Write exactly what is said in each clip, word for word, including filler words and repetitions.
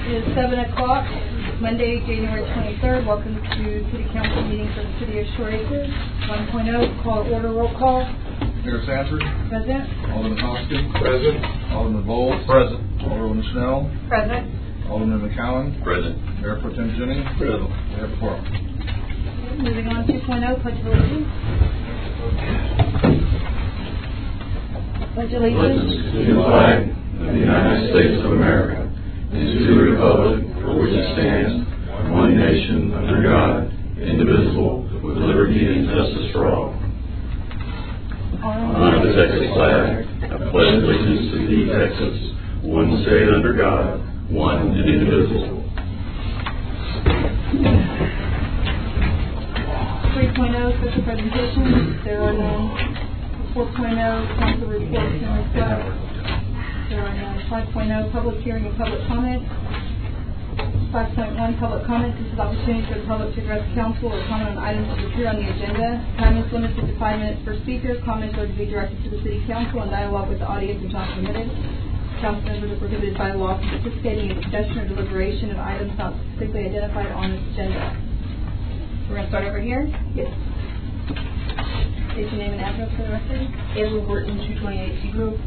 It is seven o'clock, Monday, January twenty-third. Welcome to City Council meeting for the City of Shore Acres. one point oh, call order, roll call. Mayor Sanford. Present. Alderman Hoskins. Present. Alderman Bowles. Present. Alderman Snell. Present. Alderman McCowan. Present. Mayor Pro Tem Jennings. Present. We have a quorum. Moving on, two point oh, pledge of allegiance. Pledge allegiance to the flag of the United States of America and to the republic for which it stands, one nation under God, indivisible, with liberty and justice for all. Honor the Texas flag. I pledge allegiance to thee, Texas, one state under God, one and indivisible. three point oh, special presentation. There are none. four point oh, council reports and requests. There are none. five point oh, public hearing and public comment. five point one, public comment. This is opportunity for the public to address council or comment on items that appear on the agenda. Time is limited to five minutes per speaker. Comments are to be directed to the city council and dialogue with the audience is not permitted. Council members are prohibited by law from participating in discussion or deliberation of items not specifically identified on this agenda. We're going to start over here. Yes. State your name and address for the record. Edward Burton, two twenty-eight Seagrove.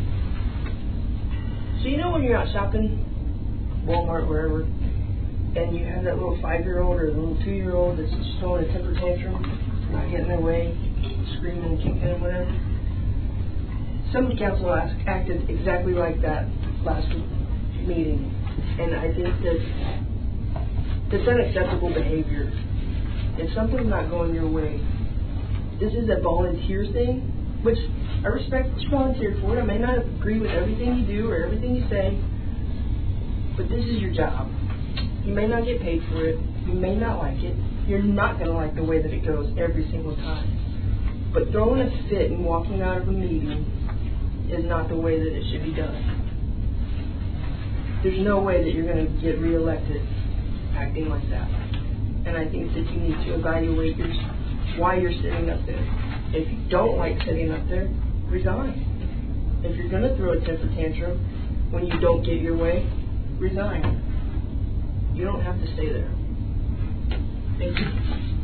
So you know when you're out shopping, Walmart, wherever, and you have that little five-year-old or the little two-year-old that's just throwing a temper tantrum, not getting their way, screaming and kicking and whatever? Some of the council asked, acted exactly like that last meeting, and I think that that's unacceptable behavior. If something's not going your way, this is a volunteer thing, which I respect that you volunteered for it. I may not agree with everything you do or everything you say, but this is your job. You may not get paid for it. You may not like it. You're not going to like the way that it goes every single time. But throwing a fit and walking out of a meeting is not the way that it should be done. There's no way that you're going to get reelected acting like that. And I think that you need to evaluate your, why you're sitting up there. If you don't like sitting up there, resign. If you're going to throw a temper tantrum when you don't get your way, resign. You don't have to stay there. Thank you.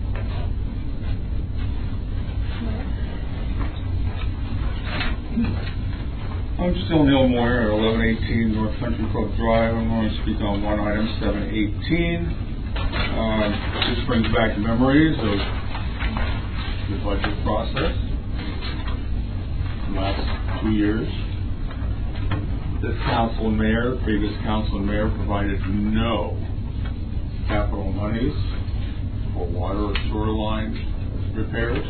I'm still Neil Moyer at eleven eighteen North Country Club Drive. I'm going to speak on one item, seven eighteen. Uh, this brings back memories of the budget process in the last two years. This council and mayor, the previous council and mayor provided no capital monies for water or sewer line repairs.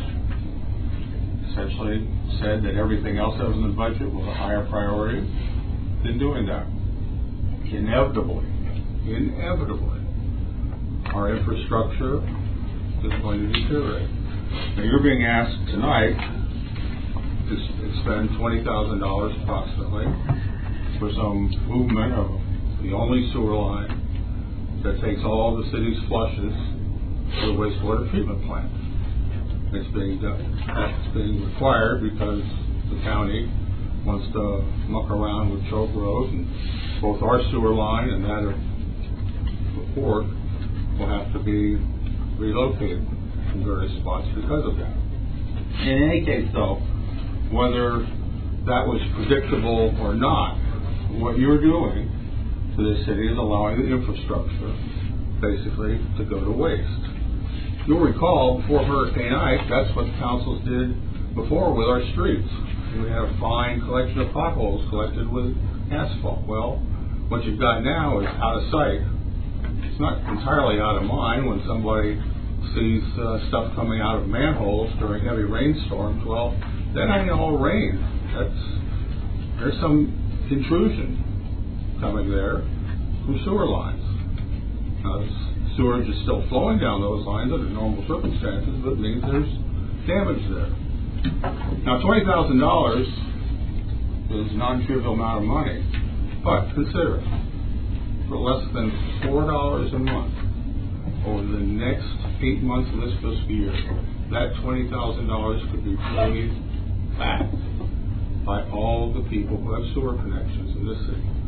Essentially said that everything else that was in the budget was a higher priority than doing that. Inevitably, inevitably, our infrastructure is going to deteriorate. Now you're being asked tonight to spend twenty thousand dollars approximately for some movement of the only sewer line that takes all the city's flushes to the wastewater treatment plant. It's being done. It's being required because the county wants to muck around with choke roads, and both our sewer line and that of the port will have to be relocated in various spots because of that. In any case, though, whether that was predictable or not, what you're doing to this city is allowing the infrastructure basically to go to waste. You'll recall before Hurricane Ike, that's what the councils did before with our streets. We had a fine collection of potholes collected with asphalt. Well, what you've got now is out of sight. It's not entirely out of mind when somebody sees uh, stuff coming out of manholes during heavy rainstorms. Well, that ain't all rain. That's there's some intrusion coming there through sewer lines. Now, sewerage is still flowing down those lines under normal circumstances, but it means there's damage there. Now, twenty thousand dollars is a non-trivial amount of money, but consider it. For less than four dollars a month over the next eight months of this fiscal year, that twenty thousand dollars could be paid back by all the people who have sewer connections in this city.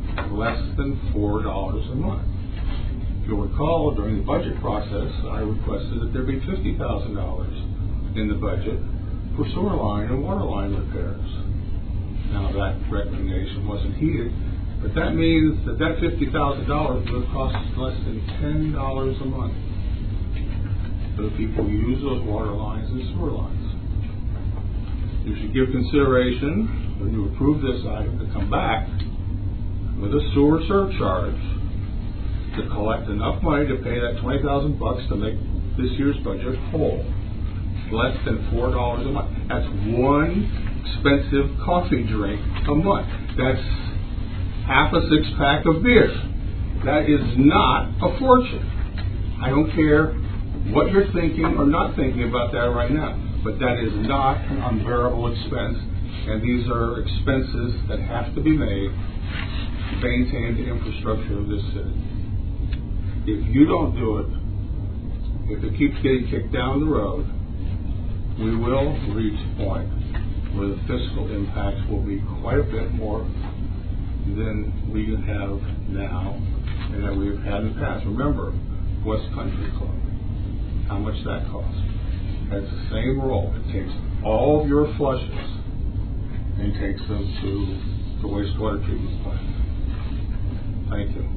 less than four dollars a month. If you'll recall, during the budget process, I requested that there be fifty thousand dollars in the budget for sewer line and water line repairs. Now, that recommendation wasn't heeded, but that means that that fifty thousand dollars would cost less than ten dollars a month for the people who use those water lines and sewer lines. You should give consideration, when you approve this item, to come back with a sewer surcharge to collect enough money to pay that twenty thousand bucks to make this year's budget whole. Less than four dollars a month. That's one expensive coffee drink a month. That's half a six pack of beer. That is not a fortune. I don't care what you're thinking or not thinking about that right now, but that is not an unbearable expense, and these are expenses that have to be made to maintain the infrastructure of this city. If you don't do it, if it keeps getting kicked down the road, we will reach a point where the fiscal impacts will be quite a bit more than we have now and that we've had in the past. Remember, West Country Club, how much that costs. That's the same role. It takes all of your flushes and takes them to the wastewater treatment plant. Thank you.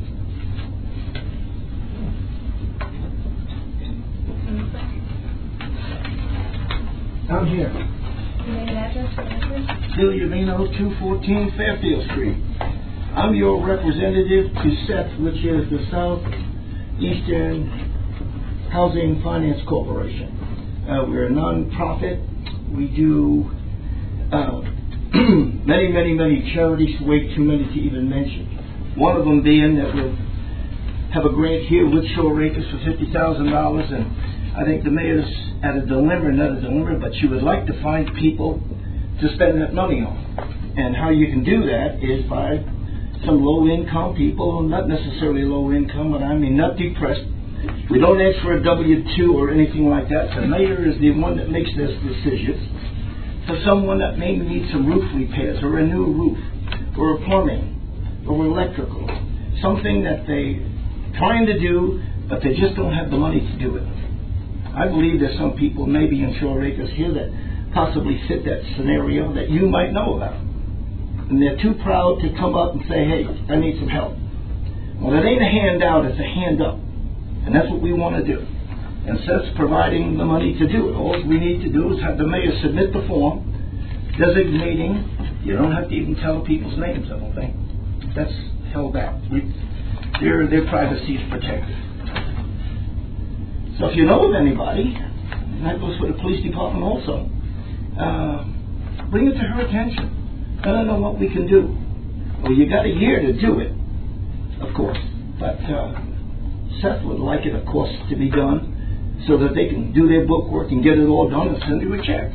I'm here. Name and address for the record? Bill Uvino, two fourteen Fairfield Street. I'm your representative to S E T, which is the Southeastern Housing Finance Corporation. Uh, we're a non-profit. We do uh, many, many, many charities, way too many to even mention. One of them being that we'll have a grant here with Shore Acres for fifty thousand dollars, and I think the mayor's at a dilemma, not a dilemma, but she would like to find people to spend that money on. And how you can do that is by some low-income people, not necessarily low income, but I mean not depressed. We don't ask for a W two or anything like that. The mayor is the one that makes this decision. For someone that maybe needs some roof repairs or a new roof or plumbing or electrical, something that they're trying to do, but they just don't have the money to do it. I believe there's some people maybe in Shore Acres here that possibly fit that scenario that you might know about. And they're too proud to come up and say, hey, I need some help. Well, it ain't a handout, it's a hand up. And that's what we want to do. And since providing the money to do it, all we need to do is have the mayor submit the form, designating, you don't have to even tell people's names, I don't think. That's held out. We, their, their privacy is protected. So if you know of anybody, and that goes for the police department also, uh, bring it to her attention. Let her know what we can do. Well, you got a year to do it, of course. But uh, Seth would like it, of course, to be done so that they can do their bookwork and get it all done and send you a check.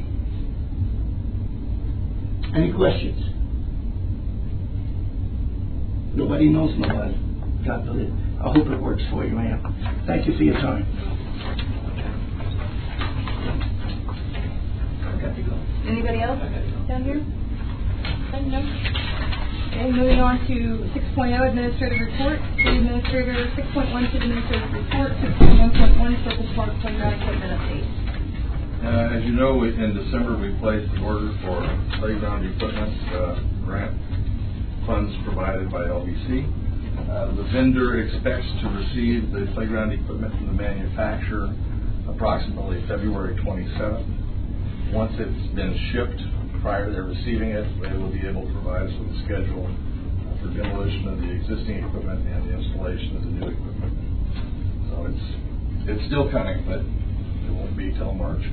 Any questions? Nobody knows nobody. God believe. I hope it works for you, ma'am. Thank you for your time. Anybody else down here? No? Okay, moving on to six point oh, Administrative Report. City Administrator, six point one, City Administrative Report, six point one point one, Circle Park Playground Equipment Update. Uh, as you know, we, in December we placed an order for playground equipment uh, grant funds provided by L B C. Uh, the vendor expects to receive the playground equipment from the manufacturer approximately February twenty-seventh. Once it's been shipped, prior to their receiving it, they will be able to provide us with a schedule uh, for demolition of the existing equipment and the installation of the new equipment. So it's it's still coming, but it won't be till March.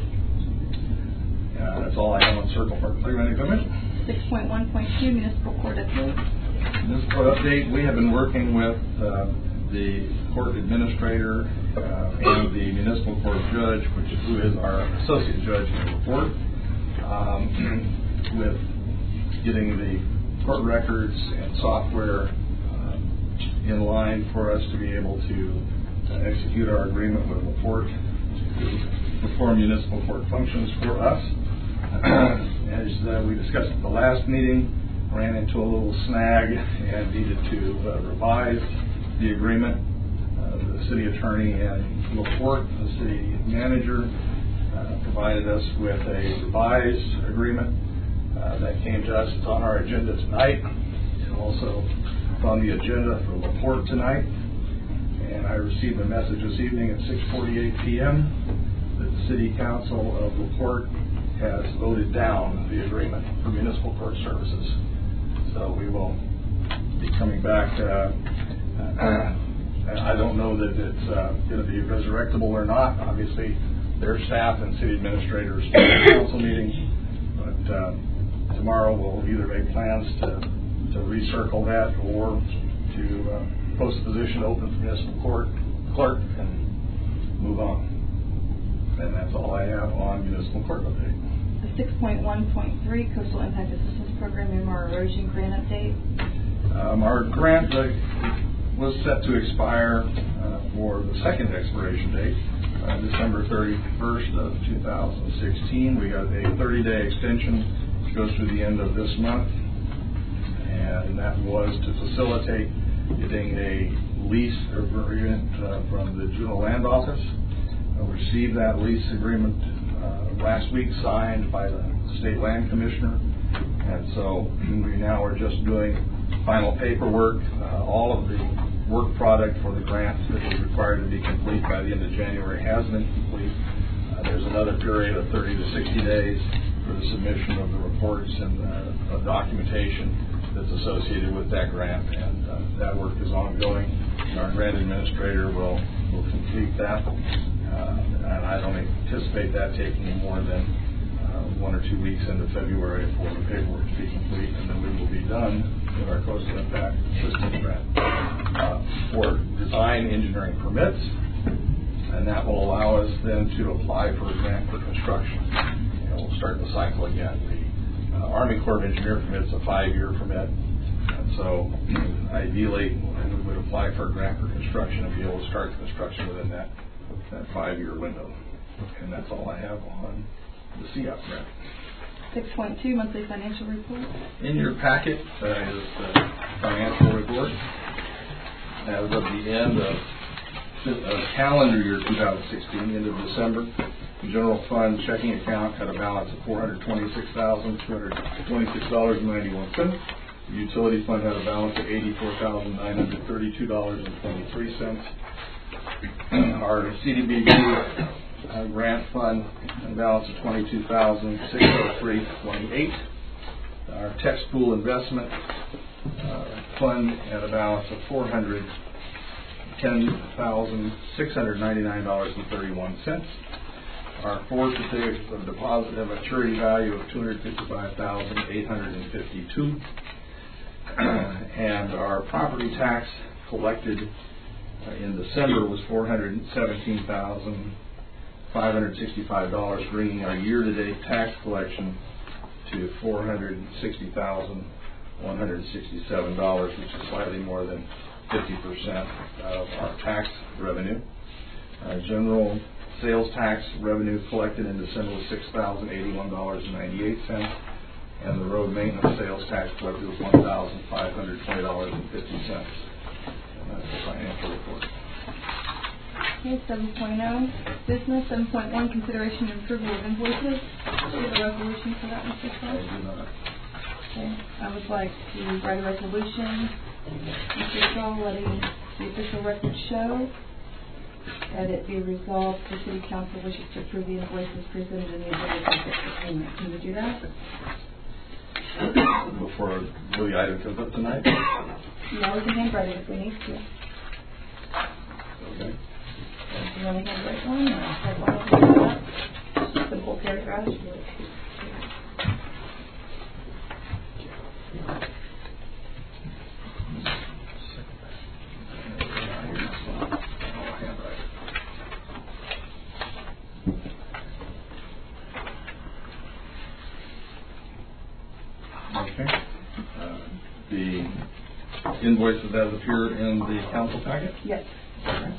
Uh, that's all I have on Circle Park Playground equipment. six point one point two, Municipal Court Update. Municipal update, we have been working with uh, the court administrator uh, and the municipal court judge, which is, who is our associate judge in the court, um, with getting the court records and software uh, in line for us to be able to uh, execute our agreement with the court to perform municipal court functions for us. As uh, we discussed at the last meeting, ran into a little snag and needed to uh, revise the agreement. Uh, the city attorney and LaPorte, the city manager, uh, provided us with a revised agreement uh, that came to us. It's on our agenda tonight. It's also on the agenda for LaPorte tonight. And I received a message this evening at six forty-eight p m that the City Council of LaPorte has voted down the agreement for municipal court services. So we will be coming back. Uh, uh, I don't know that it's uh, going to be resurrectable or not. Obviously, their staff and city administrators for the council meeting. But uh, tomorrow we'll either make plans to, to recircle that or to uh, post the position open for municipal court clerk and move on. And that's all I have on municipal court update. six point one point three Coastal Impact Assistance Program M R Erosion Grant Update. Um, our grant uh, was set to expire uh, for the second expiration date, uh, December thirty-first of two thousand sixteen. We got a thirty day extension which goes through the end of this month, and that was to facilitate getting a lease agreement uh, from the Juneau Land Office. Uh, we received that lease agreement uh, last week, signed by the State Land Commissioner, and so we now are just doing final paperwork. Uh, all of the work product for the grant that was required to be complete by the end of January has been complete. Uh, there's another period of thirty to sixty days for the submission of the reports and uh, of documentation that's associated with that grant, and uh, that work is ongoing. Our grant administrator will, will complete that, uh, and I don't anticipate that taking more than uh, one or two weeks into February for the paperwork to be complete, and then we will be done with our Coastal Impact Assistance Grant uh, for design engineering permits, and that will allow us then to apply for a grant for construction. And we'll start the cycle again. The uh, Army Corps of Engineer permit's a five-year permit, and so ideally we would apply for a grant for construction and be able to start the construction within that, that five-year window. And that's all I have on the C I P grant. six point two Monthly Financial Report. In your packet uh, is the financial report. As of the end of uh, calendar year two thousand sixteen, end of December, the general fund checking account had a balance of four hundred twenty-six thousand two hundred twenty-six dollars and ninety-one cents. The utility fund had a balance of eighty-four thousand nine hundred thirty-two dollars and twenty-three cents. Our C D B G uh, grant fund had a balance of twenty-two thousand six hundred three dollars and twenty-eight cents. Our text pool investment uh, fund had a balance of four hundred ten thousand six hundred ninety-nine dollars and thirty-one cents. Our forward certificates of deposit have a maturity value of two hundred fifty-five thousand eight hundred fifty-two dollars. And our property tax collected uh, in December was four hundred seventeen thousand five hundred sixty-five dollars, bringing our year-to-date tax collection to four hundred sixty thousand one hundred sixty-seven dollars, which is slightly more than fifty percent of our tax revenue. Uh, general sales tax revenue collected in December was six thousand eighty-one dollars and ninety-eight cents, and the road maintenance sales tax collected was one thousand five hundred twenty dollars and fifty cents. And that's the financial report. Okay, seven point oh Business. seven point one Consideration and approval of invoices. Do you have a resolution for that, Mister I Clark? do not. Okay. I would like to write a resolution, Mister Shaw, letting the official record show that it be resolved the City Council wishes to approve the invoices presented in the agenda for payment. Can we do that? Before the item comes up tonight? No, we can handwrite it if we need to. Okay. Do you want to handwrite one or have one of them? Just simple paragraphs. Okay. Uh, the invoices that appear in the council packet? Yes. Okay.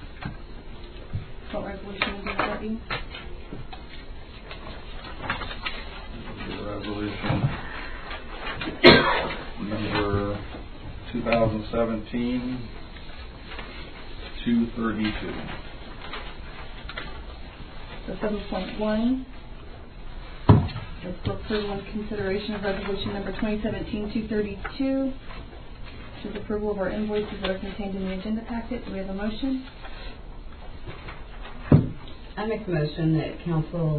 What resolution is that be? The resolution Number two thousand seventeen two thirty-two. So seven point one is for approval and consideration of resolution number twenty seventeen two thirty-two, which is approval of our invoices that are contained in the agenda packet. Do we have a motion? I make a motion that council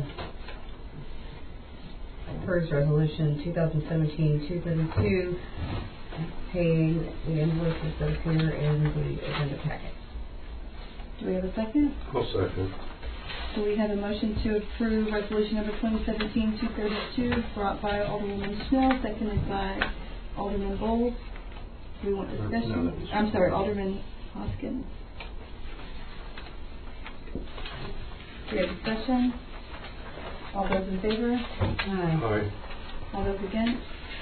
approves resolution two thousand seventeen two thirty-two, paying the invoices that appear in the agenda packet. Do we have a second? I'll second. So we have a motion to approve resolution number twenty seventeen two thirty-two, brought by Alderwoman Schnell, seconded by Alderman Bowles. Do we want discussion? No, that was- I'm sorry, Alderman Hoskins. Do we have discussion? All those in favor? Aye. Aye. All those against?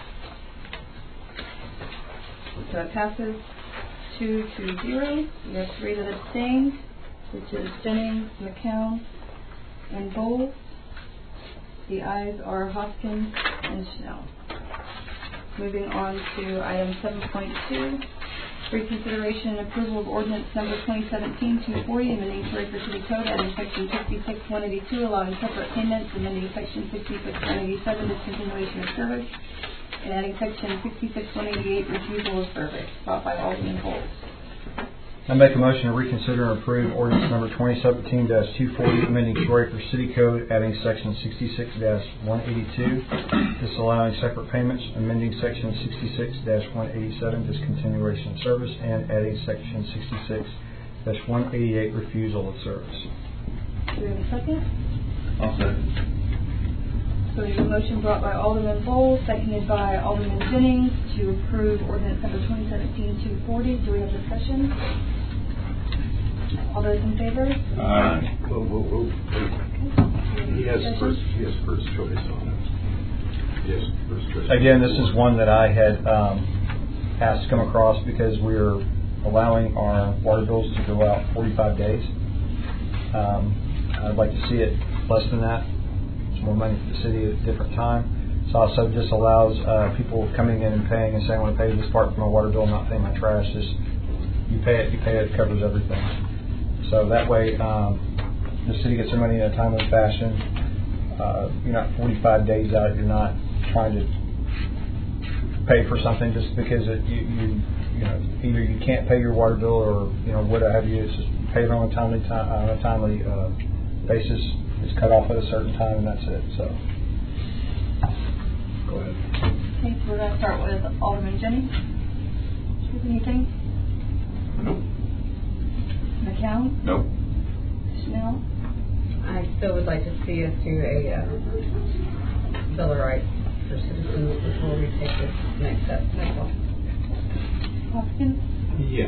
So it passes two to zero. We have three that abstained, which is Jennings, McCown, and Bowles. The ayes are Hoskins and Schnell. Moving on to item seven point two, reconsideration and approval of ordinance number twenty seventeen two forty, amending Quaker City Code, adding section sixty-six one eighty-two, allowing separate payments, amending section sixty-six one eighty-seven, discontinuation of service, and adding section sixty-six one eighty-eight, refusal of service, brought by Alderman Bowles. I make a motion to reconsider and approve ordinance number twenty seventeen two forty, amending Shore Acre City Code, adding section sixty-six one eighty-two, disallowing separate payments, amending section sixty-six one eighty-seven, discontinuation of service, and adding section sixty-six one eighty-eight, refusal of service. Do we have a second? I'll second. So we have a motion brought by Alderman Bowles, seconded by Alderman Jennings, to approve ordinance number twenty seventeen two forty. Do we have discussion? All those in favor? Aye. Whoa, whoa, whoa. Okay. He has Discussion? first, he has first choice on it. Yes, first choice. Again, this is one that I had um, asked to come across because we're allowing our water bills to go out forty-five days. Um, I'd like to see it less than that. It's more money for the city at a different time. So also this allows uh, people coming in and paying and saying, I want to pay this part for my water bill, not pay my trash. Just you pay it, you pay it, it covers everything. So that way um, the city gets their money in a timely fashion. Uh, you're not forty-five days out. You're not trying to pay for something just because it, you, you you know either you can't pay your water bill or you know what have you. It's just pay it on a timely time on a timely uh, basis. It's cut off at a certain time and that's it. So go ahead. Okay, so we're going to start with Alderman Jennings. Is anything? Nope. McCown? Nope. Schnell? I still would like to see us do a uh, Bill of Rights for citizens before we take this next step. That's all. Hoskins? Yes.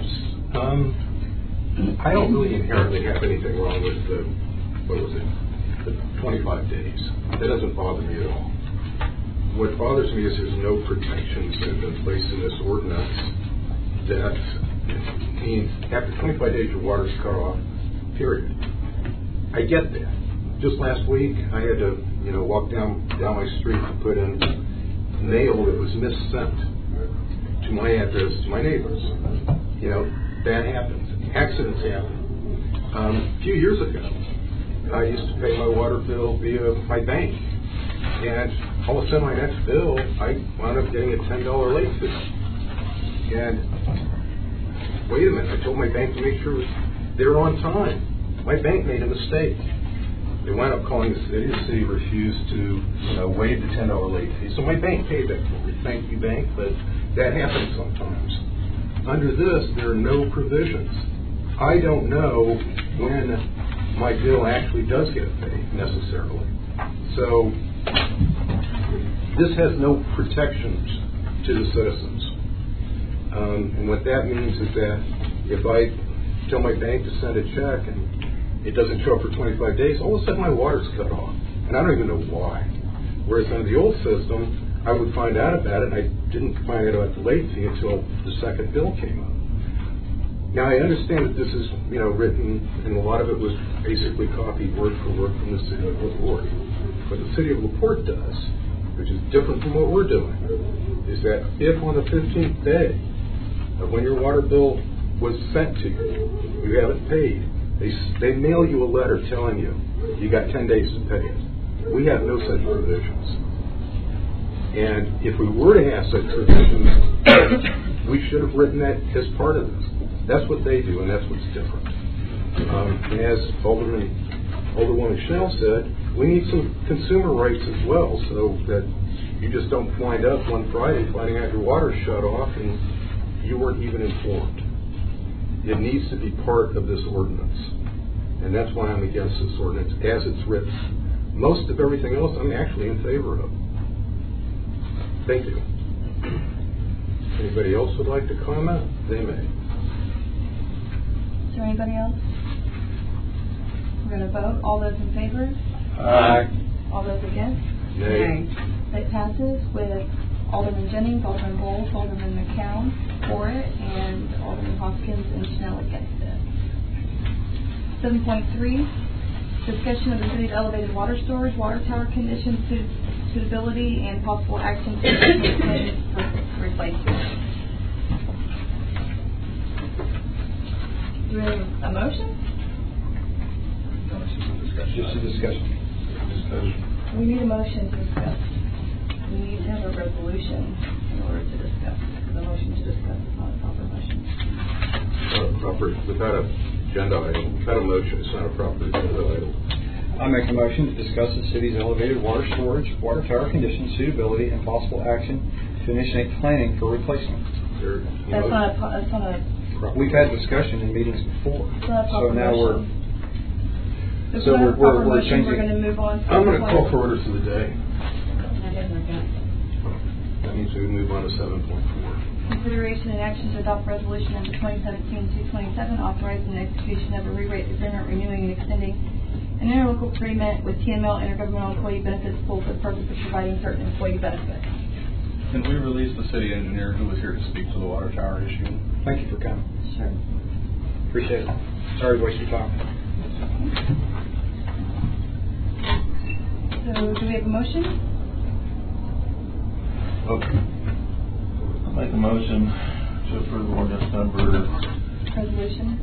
Um, I don't really inherently have anything wrong with the, what was it, the twenty-five days. That doesn't bother me at all. What bothers me is there's no protections that have been placed in this ordinance that means after twenty-five days your water's cut off, period. I get that. Just last week I had to, you know, walk down down my street to put in mail that was missent to my address to my neighbors. You know, that happens. Accidents happen. Um, a few years ago, I used to pay my water bill via my bank. And all of a sudden, my next bill, I wound up getting a ten dollar late fee. And wait a minute, I told my bank to make sure they were on time. My bank made a mistake. They wound up calling the city. The city refused to uh, waive the ten dollar late fee. So my bank paid that for me. Thank you, bank, but that happens sometimes. Under this, there are no provisions. I don't know when my bill actually does get paid, necessarily. So this has no protections to the citizens. Um, and what that means is that if I tell my bank to send a check and it doesn't show up for twenty-five days, all of a sudden my water's cut off. And I don't even know why. Whereas under the old system, I would find out about it, and I didn't find out about the late fee until the second bill came up. Now, I understand that this is, you know, written, and a lot of it was basically copied word for word from the city of LaPorte. What the city of LaPorte does, which is different from what we're doing, is that if on the fifteenth day of when your water bill was sent to you, you haven't paid, they, they mail you a letter telling you you got ten days to pay it. We have no such provisions. And if we were to have such provisions, we should have written that as part of this. That's what they do, and that's what's different. Um, and as Alderman, Alderwoman Schnell said, we need some consumer rights as well, so that you just don't wind up one Friday finding out your water shut off and you weren't even informed. It needs to be part of this ordinance. And that's why I'm against this ordinance as it's written. Most of everything else I'm actually in favor of. Thank you. Anybody else would like to comment? They may. Is there anybody else? We're going to vote. All those in favor? Aye. All those against? Nay. It passes with Alderman Jennings, Alderman Bowles, Alderman McCown for it, and Alderman Hoskins and Schnell against it. seven point three, discussion of the city's elevated water storage, water tower conditions, suit- suitability, and possible action to replace it. Do we have a motion? Just a discussion. Discussion. We need a motion to discuss. We need to have a resolution in order to discuss. The motion to discuss is not a proper motion. Not a proper, without a agenda item, without a motion, it's not a proper agenda item. I make a motion to discuss the city's elevated water storage, water tower conditions, suitability, and possible action to initiate planning for replacement. There, That's not a, po- that's not a, We've had discussion in meetings before, it's not a so proper now we're, motion. If so we have a we're- we're- proper we're motion, we're changing- going to move on. to I'm going to the call point. for orders of the day. That means we move on to seven point four. Consideration and action to adopt resolution number twenty seventeen two twenty-seven authorizing the execution of a re-rate agreement renewing and extending an interlocal agreement with T M L Intergovernmental Employee Benefits Pool for the purpose of providing certain employee benefits. Can we release the city engineer who was here to speak to the water tower issue? thank you for coming. Sure. Appreciate it. Sorry to waste your time. So do we have a motion? Okay. I'll make a motion to approve ordinance number, Resolution.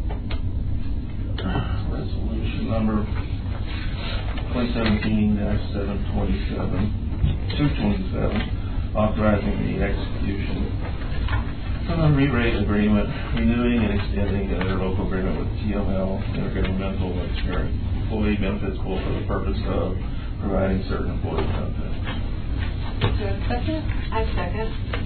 resolution number twenty seventeen seven twenty-seven, two twenty-seven, authorizing the execution of a re-rate agreement, renewing and extending an interlocal agreement with T M L, Intergovernmental Employee Benefits Pool, for the purpose of providing certain employee benefits. Do we have a second? I second.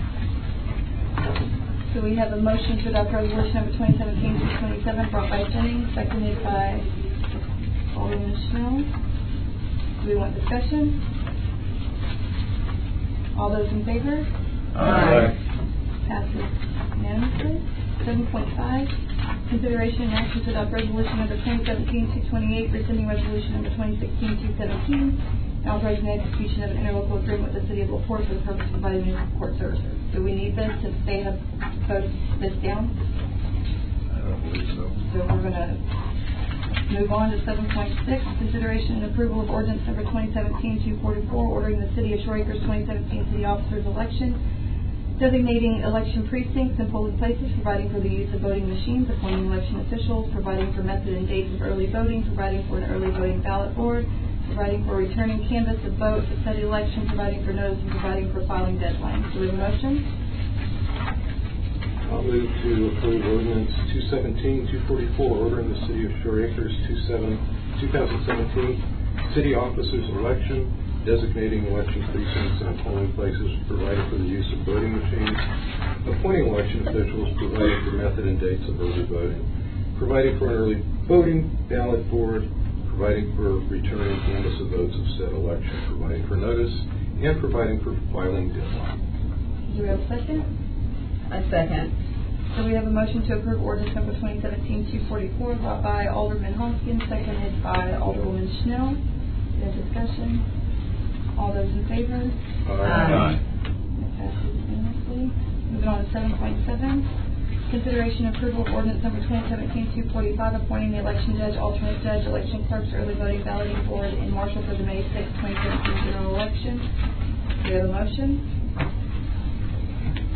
So we have a motion to adopt resolution number twenty seventeen two twenty-seven brought by Jennings, seconded by Alderman Schnell. Do we want discussion? All those in favor? Aye. Passes unanimously. seven point five, consideration and action to adopt resolution number twenty seventeen two twenty-eight, rescinding resolution number twenty sixteen two seventeen, and authorizing the execution of an interlocal agreement with the city of LaPorte for the purpose of providing municipal court services. Do we need this since they have voted this down? I don't believe so. So we're going to move on to seven point six, consideration and approval of ordinance number twenty seventeen two forty-four, ordering the city of Shore Acres twenty seventeen city officers election, designating election precincts and polling places, providing for the use of voting machines, appointing election officials, providing for method and dates of early voting, providing for an early voting ballot board, providing for returning canvass of votes at said election, providing for notice, and providing for filing deadlines. Do we have a motion? I'll move to approve ordinance two seventeen two forty-four, ordering the city of Shore Acres two thousand seventeen city officers election, designating election precincts and polling places, providing for the use of voting machines, appointing election officials, providing for method and dates of early voting, providing for an early voting ballot board, providing for returning canvass of votes of said election, providing for notice, and providing for filing deadline. Do we have a second? I second. So we have a motion to approve ordinance number twenty seventeen two forty-four brought by Alderman Hoskins, seconded by Alderwoman Schnell. Any discussion? All those in favor? Aye. It passes unanimously. Moving on to seven point seven, consideration and approval of ordinance number twenty seventeen two forty-five, appointing the election judge, alternate judge, election clerks, early voting balloting board, and marshal for the May sixth, twenty seventeen general election. Do we have a motion?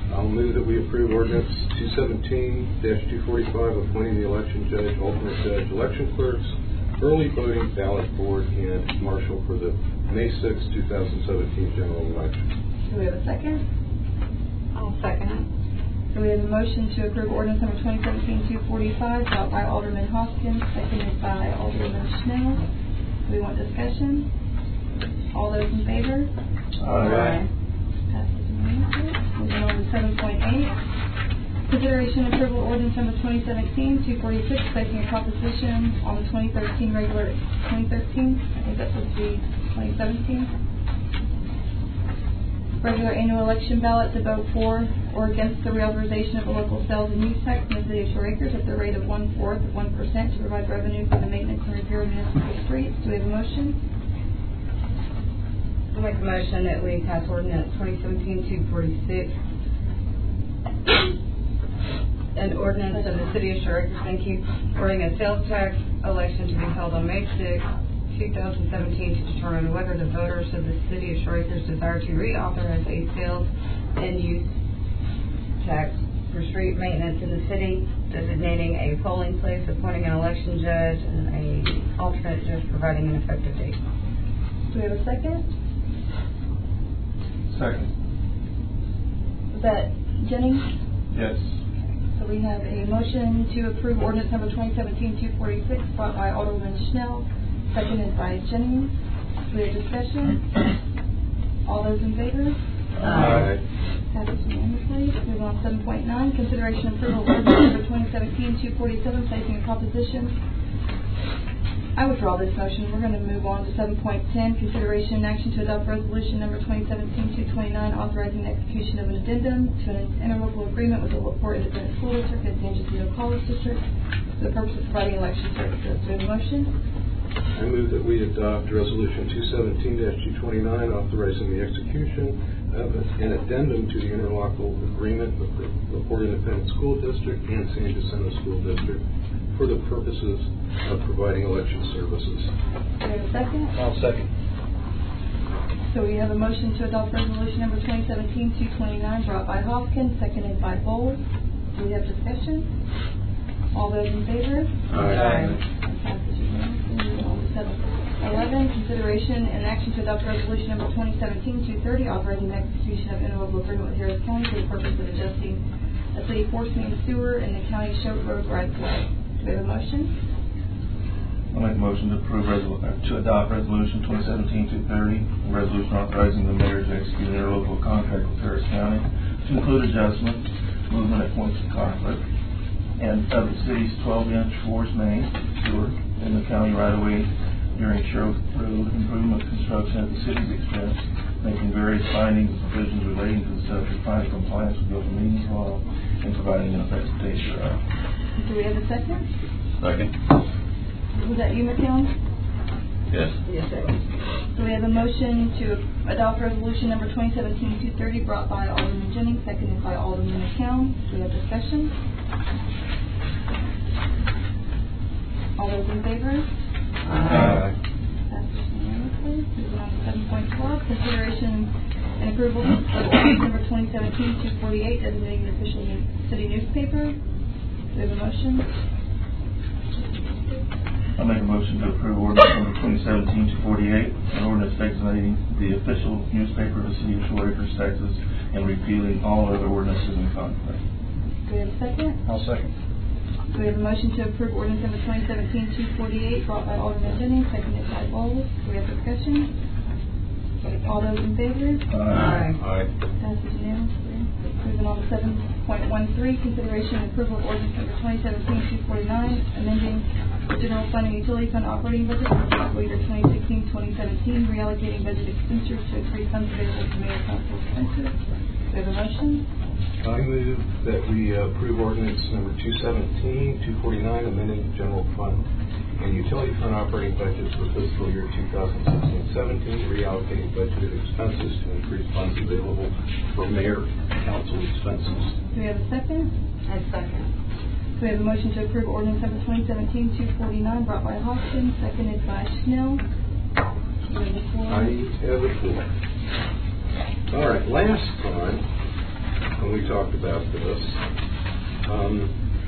I'll move that we approve ordinance two seventeen two forty-five, appointing the election judge, alternate judge, election clerks, early voting ballot board, and marshal for the May sixth, two thousand seventeen general election. Do we have a second? I'll second it. So we have a motion to approve ordinance number twenty seventeen two forty-five, brought by Alderman Hopkins, seconded by Alderman Schnell. Do we want discussion? All those in favor? Aye. Passes unanimously. Moving on to seven point eight. Consideration and approval ordinance number twenty seventeen two forty-six, placing a proposition on the twenty thirteen regular, twenty thirteen, I think that's supposed to be twenty seventeen. Regular annual election ballot to vote for or against the reauthorization of the local sales and use tax in the city of Shore Acres at the rate of one-fourth of one percent to provide revenue for the maintenance and repair of municipal streets. Do we have a motion? I'll make a motion that we pass ordinance twenty seventeen two forty-six. An ordinance of the city of Shore Acres, thank you, ordering a sales tax election to be held on May sixth, two thousand seventeen to determine whether the voters of the city of Shore Acres desire to reauthorize a sales and use tax for street maintenance in the city, designating a polling place, appointing an election judge, and a alternate judge, providing an effective date. Do we have a second? Second. Was that Jennings? Yes. So we have a motion to approve ordinance number twenty seventeen two forty-six, brought by Alderman Schnell, seconded by Jennings. Do we have discussion? All those in favor? Aye. Passes unanimously. Move on to seven point nine, consideration and approval of ordinance number twenty seventeen two forty-seven, placing a proposition. I withdraw this motion. We're going to move on to seven point ten, consideration and action to adopt resolution number twenty seventeen two twenty-nine, authorizing the execution of an addendum to an interlocal agreement with the Laporte Independent School District and San Jacinto College District for the purpose of providing election services. Do we have a motion? I move that we adopt resolution two seventeen two twenty-nine, authorizing the execution of an addendum to the interlocal agreement with the Laporte Independent School District and San Jacinto School District for the purposes of providing election services. Do we have a second? I'll second. So we have a motion to adopt resolution number twenty seventeen two twenty-nine, brought by Hopkins, seconded by Bowles. Do we have discussion? All those in favor? Aye. Passes unanimously. Moving on to seven eleven, consideration and action to adopt resolution number twenty seventeen two thirty, authorizing the execution of interlocal agreement with Harris County for the purpose of adjusting a city force main sewer in the county Choate Road right of way. Do we have a motion? I'll make a motion to approve resol- uh, to adopt resolution twenty seventeen two thirty, a resolution authorizing the mayor to execute an interlocal contract with Harris County to include adjustment, movement at points of conflict, and of the city's twelve inch force main sewer in the county right of way during Choate Road improvement construction at the city's expense, making various findings and provisions relating to the subject, finding compliance with the open meetings law, and providing an effective date thereof. Do we have a second? Second. Was that you, McKeown? Yes. Yes, sir. So we have a motion to adopt resolution number twenty seventeen two thirty, brought by Alderman Jennings, seconded by Alderman McCown. Do we have discussion? All those in favor? Aye. Passes unanimously. Moving on to seven point twelve, consideration and approval of ordinance number twenty seventeen two forty-eight, designating the official new- city newspaper. Do we have a motion? I'll make a motion to approve ordinance number twenty seventeen two forty-eight, an ordinance designating the official newspaper of the city of Shore Acres, Texas, and repealing all other ordinances in conflict. Do we have a second? I'll second. Do we have a motion to approve ordinance number twenty seventeen two forty-eight, brought by Alderman Jennings, seconded by Bowles? Do we have discussion? All those in favor? Aye. Aye. Passes unanimously. Moving on to seven point one three, consideration and approval of ordinance number twenty seventeen two forty-nine, amending the general fund and utility fund operating budget for fiscal year twenty sixteen twenty seventeen, reallocating budget expenditures to increase funds available to mayor council expenses. Do we have a motion? I move that we approve ordinance number two seventeen two forty-nine, amending the general fund and utility fund operating budgets for fiscal year two thousand sixteen seventeen, reallocating budgeted expenses to increase funds available for mayor council expenses. Do we have a second? I second. Do we have a motion to approve ordinance number twenty seventeen two forty-nine, brought by Hopkins, seconded by Schnell? Do we have the floor? I have the floor. All right, last time, when we talked about this, um,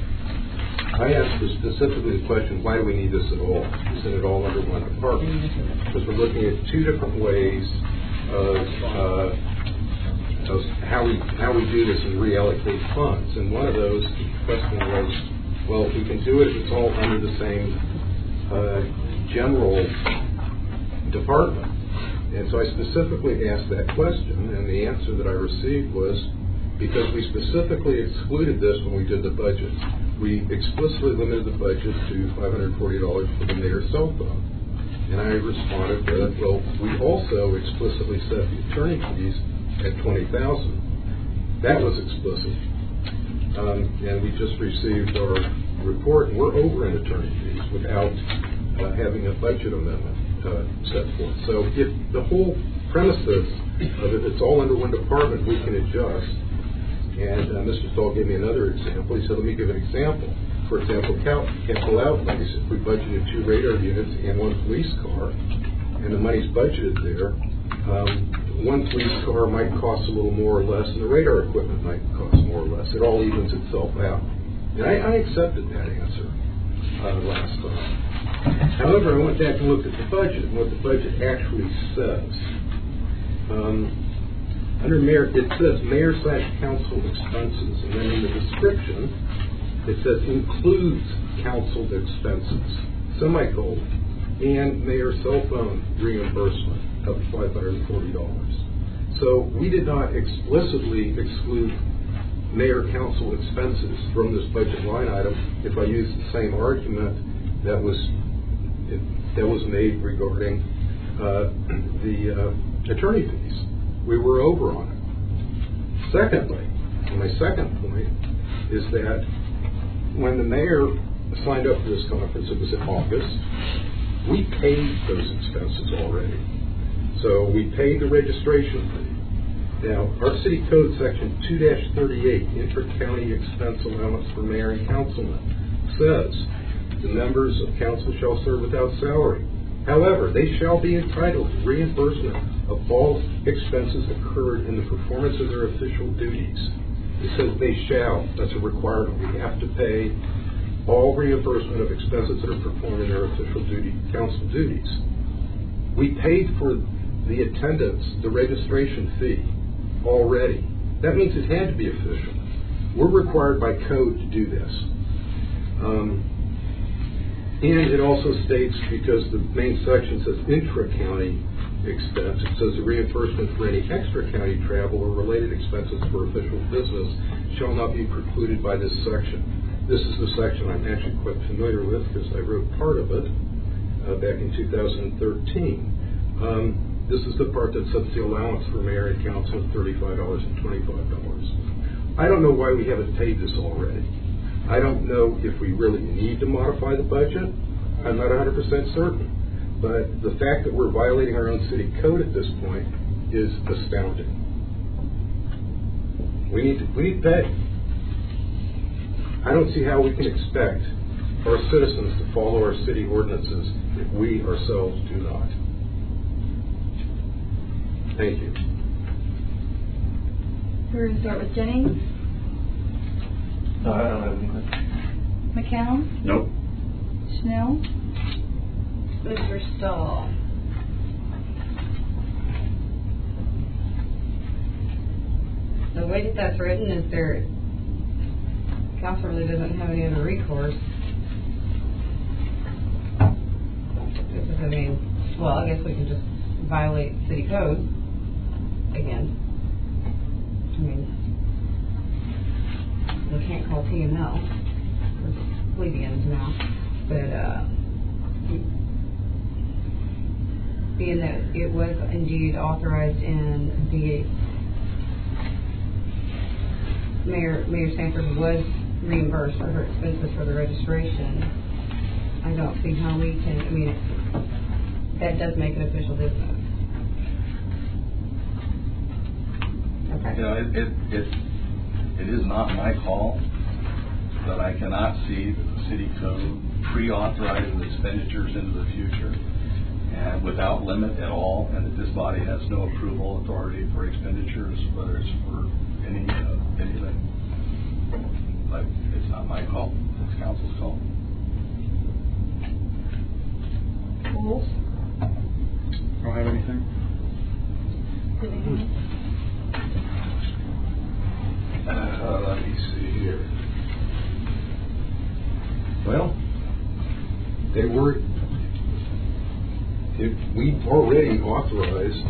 I asked specifically the question, why do we need this at all? Isn't it all under one department? Because we're looking at two different ways of, uh, of how we how we do this and reallocate funds. And one of those, the question was, well, we can do it if it's all under the same uh, general department. And so I specifically asked that question, and the answer that I received was, because we specifically excluded this when we did the budget. We explicitly limited the budget to five hundred forty dollars for the mayor's cell phone. And I responded that, well, we also explicitly set the attorney fees at twenty thousand dollars. That was explicit. Um, and we just received our report, and we're over in attorney fees without uh, having a budget amendment uh, set forth. So if the whole premises of it, it's all under one department, we can adjust. And uh, Mister Stahl gave me another example. He said, let me give an example. For example, capital outlays. If we budgeted two radar units and one police car, and the money's budgeted there, um, one police car might cost a little more or less, and the radar equipment might cost more or less. It all evens itself out. And I, I accepted that answer uh, last time. However, I went back and looked at the budget and what the budget actually says. Um, Under mayor, it says mayor slash council expenses, and then in the description, it says includes council expenses, semicolon, and mayor cell phone reimbursement of five hundred forty dollars. So we did not explicitly exclude mayor council expenses from this budget line item if I use the same argument that was that was made regarding uh, the uh, attorney fees. We were over on it. Secondly, and my second point is that when the mayor signed up for this conference, it was in August, we paid those expenses already. So we paid the registration fee. Now, our city code section two dash thirty-eight, inter-county expense allowance for mayor and councilmen, says the members of council shall serve without salary. However, they shall be entitled to reimbursement of all expenses incurred in the performance of their official duties. It says they shall. That's a requirement. We have to pay all reimbursement of expenses that are performed in their official duty, council duties. We paid for the attendance, the registration fee already. That means it had to be official. We're required by code to do this. Um, And it also states, because the main section says intra-county expense, it says the reimbursement for any extra-county travel or related expenses for official business shall not be precluded by this section. This is the section I'm actually quite familiar with because I wrote part of it uh, back in two thousand thirteen. Um, this is the part that sets the allowance for mayor and council at thirty-five dollars and twenty-five dollars. I don't know why we haven't paid this already. I don't know if we really need to modify the budget. I'm not one hundred percent certain. But the fact that we're violating our own city code at this point is astounding. We need to, we need to pay. I don't see how we can expect our citizens to follow our city ordinances if we ourselves do not. Thank you. We're going to start with Jennings. No, I don't have anything. McCown? Nope. Schnell? Mister Stahl. The way that that's written is there, council really doesn't have any other recourse. This is, I mean, well, I guess we can just violate city code again. I mean, we can't call P M L, or plebeians now, but, uh, being that it was indeed authorized in the Mayor Mayor Sanford was reimbursed for her expenses for the registration, I don't see how we can, I mean, that does make it official business. Okay. You know, it, it, it, it is not my call, but I cannot see that the city code pre-authorizing expenditures into the future and without limit at all, and that this body has no approval authority for expenditures, whether it's for any uh, anything. But it's not my call, it's council's call. Rules? Don't have anything? Uh, let me see here. Well, they were, if we've already authorized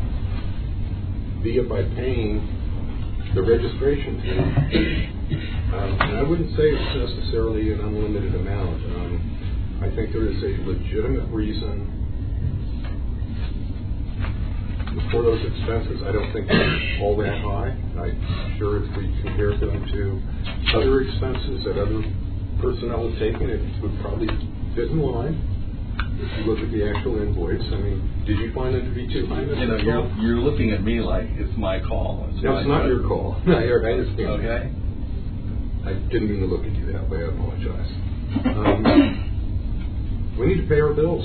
via by paying the registration fee. Um, and I wouldn't say it's necessarily an unlimited amount. Um, I think there is a legitimate reason for those expenses. I don't think they're all that high. I'm sure if we compare them to other expenses that other personnel have taken, it would probably fit in line. If you look at the actual invoice, I mean, did you find it to be too high? You know, you're, you're looking at me like it's my call. It's No, it's not your call. I understand. Okay. I didn't mean to look at you that way. I apologize. Um, we need to pay our bills.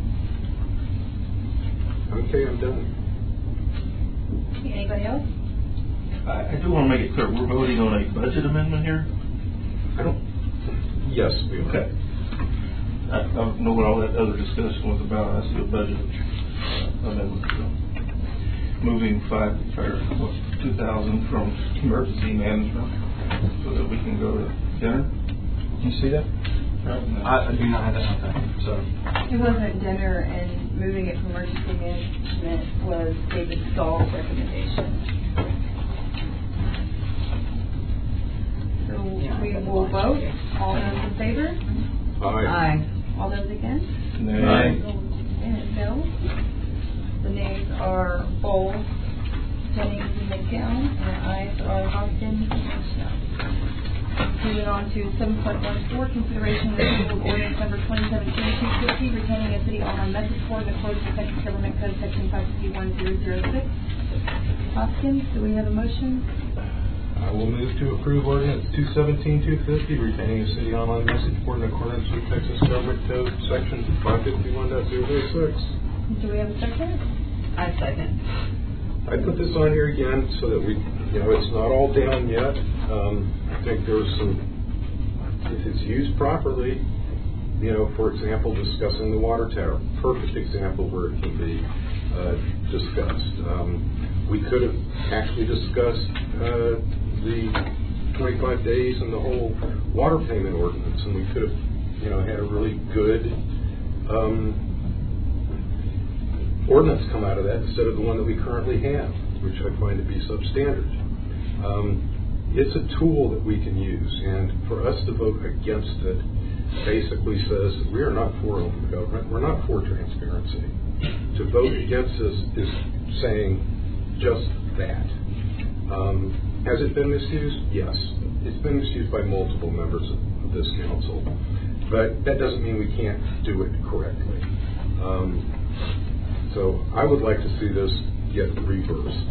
Okay, I'm done. Anybody else? I, I do want to make it clear, we're voting on a budget amendment here? I don't. Yes, we are. Okay. I, I don't know what all that other discussion was about. I see a budget amendment. So. Moving five, or two thousand from emergency management so that we can go to dinner. Can you see that? I, I do not have that on time, so. It wasn't dinner, and moving it from emergency management was David Stahl's recommendation. So we will vote. All those in favor? Aye. All those against? Nay. And it fails. The nays are Bowles, Jennings, and McCown, and the ayes are Hoskins and Snow. Moving on to seven point one four, consideration of approval of ordinance number twenty seventeen two fifty, retaining a city online message board in accordance with Texas Government Code Section five fifty-one zero zero six. Hoskins, do we have a motion? I will move to approve ordinance two seventeen two fifty, retaining a city online message board in accordance with Texas Government Code Section five fifty-one zero zero six. Do we have a second? I second. I put this on here again so that we, you know, it's not all down yet. Um, I think there's some, if it's used properly, you know, for example, discussing the water tower, perfect example where it can be uh, discussed. Um, we could have actually discussed uh, the twenty-five days and the whole water payment ordinance, and we could have, you know, had a really good um, ordinance come out of that instead of the one that we currently have, which I find to be substandard. Um, it's a tool that we can use, and for us to vote against it basically says that we are not for open government, we're not for transparency. To vote against this is saying just that. Um, has it been misused? Yes. It's been misused by multiple members of, of this council, but that doesn't mean we can't do it correctly. Um, So I would like to see this get reversed.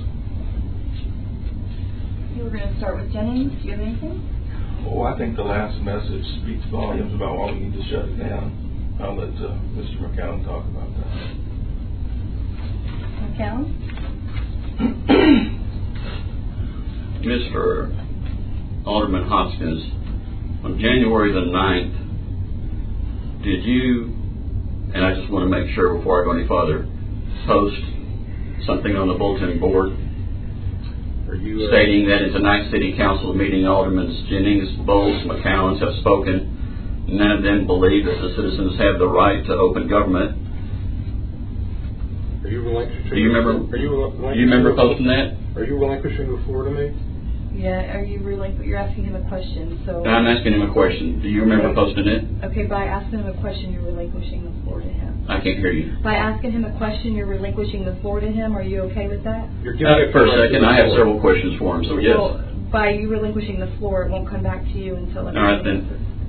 We're going to start with Jennings. Do you have anything? Oh, I think the last message speaks volumes about why we need to shut it down. I'll let uh, Mister McCown talk about that. McCown? Mister Alderman Hoskins, on January the ninth, did you, and I just want to make sure before I go any further, post something on the bulletin board Are you, uh, stating that at tonight's City Council meeting, Alderman Jennings, Bowles, McCown have spoken. None of them believe that the citizens have the right to open government. Are you relinquishing? Do you remember? Are you, Do you remember posting that? Are you relinquishing the floor to me? Yeah, are you relinqu- you're asking him a question, so... I'm asking him a question. Do you remember posting it? Okay, by asking him a question, you're relinquishing the floor to him. I can't hear you. By asking him a question, you're relinquishing the floor to him. Are you okay with that? You're giving Uh, it for a the right second, to the I have floor. several questions for him, so yes. Well, by you relinquishing the floor, it won't come back to you until... All right, then.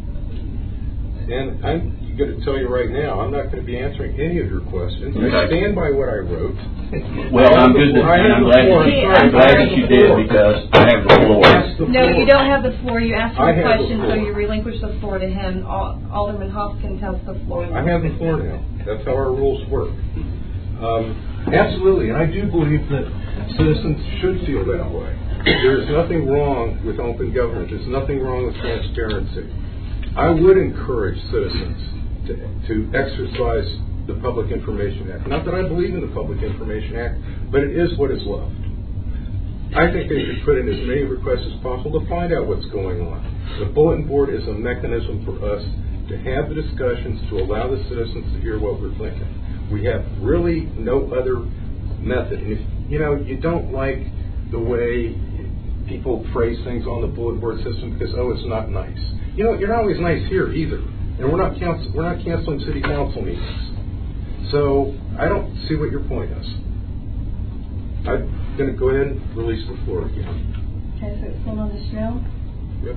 And I'm going to tell you right now, I'm not going to be answering any of your questions. I Okay. stand by what I wrote. Well, I'm good that, and I'm glad that you, I'm glad that you did, because I have the floor. No, you don't have the floor. You asked him I a have the question, so floor. you relinquish the floor to him. Al- Alderman Hoskins has the floor. I have the floor now. That's how our rules work. Um, absolutely, and I do believe that citizens should feel that way. There is nothing wrong with open government. There's nothing wrong with transparency. I would encourage citizens to, to exercise the Public Information Act. Not that I believe in the Public Information Act, but it is what is left. I think they should put in as many requests as possible to find out what's going on. The bulletin board is a mechanism for us to have the discussions, to allow the citizens to hear what we're thinking. We have really no other method. And if, you know, you don't like the way people phrase things on the bulletin board system because, oh, it's not nice. You know, you're not always nice here either. And we're not cancel- we're not canceling city council meetings. So I don't see what your point is. I'm going to go ahead and release the floor again. Okay, so it's still on the Chanel. Yep.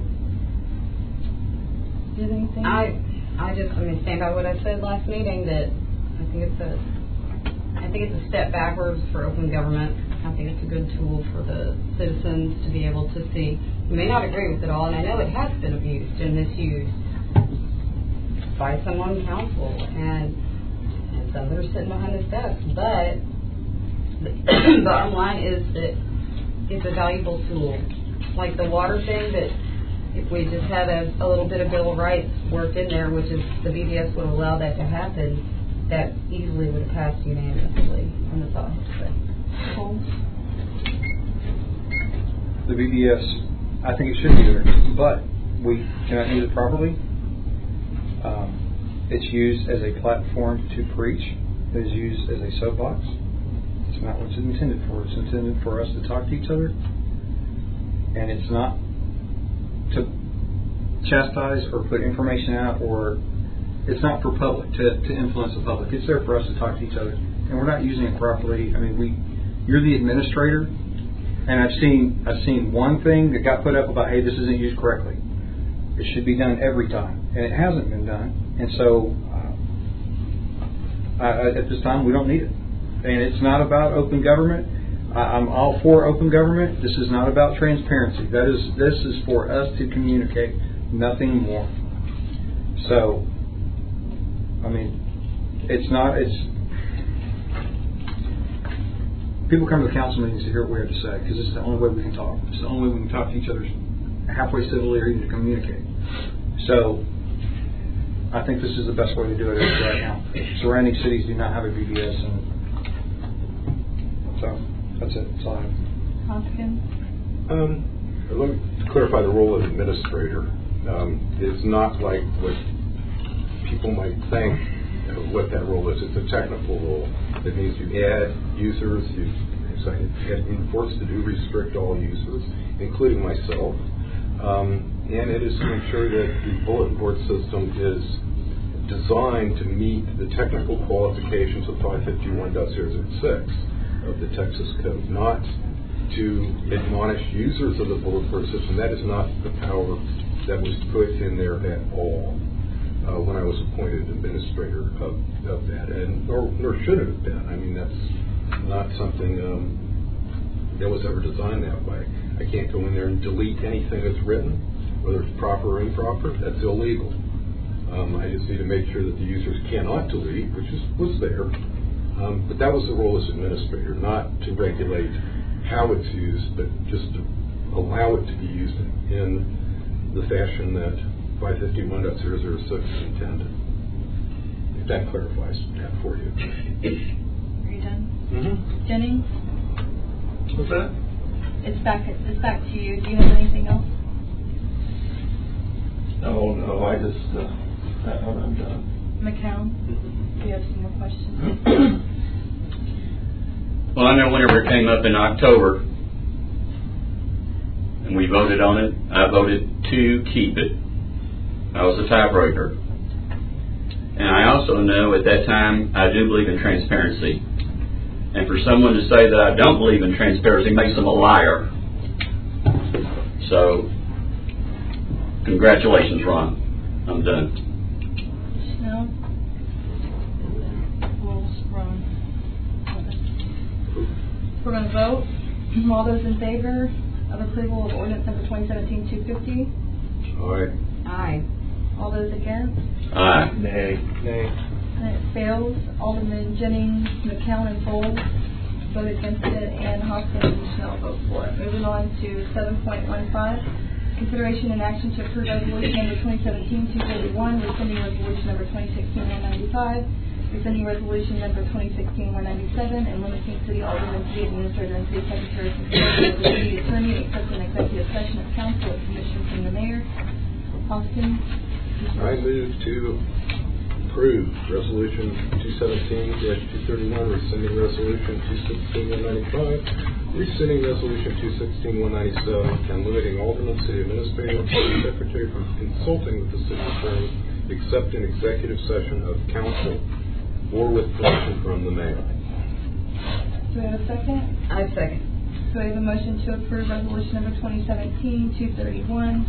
Do you have anything? I, I just, I mean, stand by what I said last meeting, that I think it's a, I think it's a step backwards for open government. I think it's a good tool for the citizens to be able to see. You may not agree with it all, and I know it has been abused and misused by some on council and, and some that are sitting behind this desk. But the bottom line is that it's a valuable tool. Like the water thing, that if we just had a, a little bit of Bill of Rights worked in there, which is the B D S would allow that to happen, that easily would have passed unanimously. And that's all I have to say. The B D S, I think it should be there, but we cannot use it properly. Um, it's used as a platform to preach. It is used as a soapbox. It's not what it's intended for. It's intended for us to talk to each other, and it's not to chastise or put information out, or it's not for public to, to influence the public. It's there for us to talk to each other, and we're not using it properly. I mean, we you're the administrator, and I've seen I've seen one thing that got put up about, hey, this isn't used correctly. It should be done every time, and it hasn't been done. And so uh, I, at this time, we don't need it. And it's not about open government. I, I'm all for open government. This is not about transparency. That is, this is for us to communicate, nothing more. So, I mean, it's not. It's people come to the council meetings to hear what we have to say because it's the only way we can talk. It's the only way we can talk to each other halfway civilly or even to communicate. So, I think this is the best way to do it right now. Surrounding cities do not have a B D S, and so that's it. That's all I have. Hoskins? Um, let me clarify the role of administrator. Um, it's not like what people might think of what that role is. It's a technical role. It means you add users, you get enforced to do restrict all users, including myself. Um, and it is to ensure that the bulletin board system is designed to meet the technical qualifications of five fifty-one point zero zero six of the Texas Code, not to admonish users of the bulletin board system. That is not the power that was put in there at all uh, when I was appointed administrator of, of that, and nor, nor should it have been. I mean, that's not something um, that was ever designed that way. I can't go in there and delete anything that's written, whether it's proper or improper. That's illegal. Um, I just need to make sure that the users cannot delete, which is, was there. Um, but that was the role as administrator, not to regulate how it's used, but just to allow it to be used in, in the fashion that five fifty-one point zero zero six is intended. If that clarifies that for you. Are you done? Mm-hmm. Jennings? What's that? It's back, it's back to you. Do you have anything else? No, no, I just, uh, I- I'm done. McCown? Do you have some more questions? Well, I know whenever it came up in October and we voted on it, I voted to keep it. I was a tiebreaker. And I also know at that time I do believe in transparency. And for someone to say that I don't believe in transparency makes them a liar. So, congratulations, Ron. I'm done. No? Well, Ron. We're going to vote. All those in favor of approval of ordinance number twenty seventeen two fifty? All right. Aye. All those against? Aye. Nay. Nay. And it fails. Alderman Jennings, McCown, and Foles. vote against it, and Hoskins and Schnell vote for it. Moving on to seven point one five, consideration and action to approve resolution number twenty seventeen two thirty-one, rescinding resolution number twenty sixteen one ninety-five, rescinding resolution number twenty sixteen one ninety-seven, and limiting city alderman, city administrator, and city secretary to the city attorney, except an executive session of council with permission from the mayor. Hoskins? I move to approve resolution two seventeen two thirty-one, rescinding resolution two sixteen one ninety-five, rescinding resolution two sixteen one ninety-seven, and limiting alderman, city administrator, and city secretary from consulting with the city attorney, except in executive session of council or with permission from the mayor. Do we have a second? I second. So we have a motion to approve resolution number twenty seventeen two thirty-one,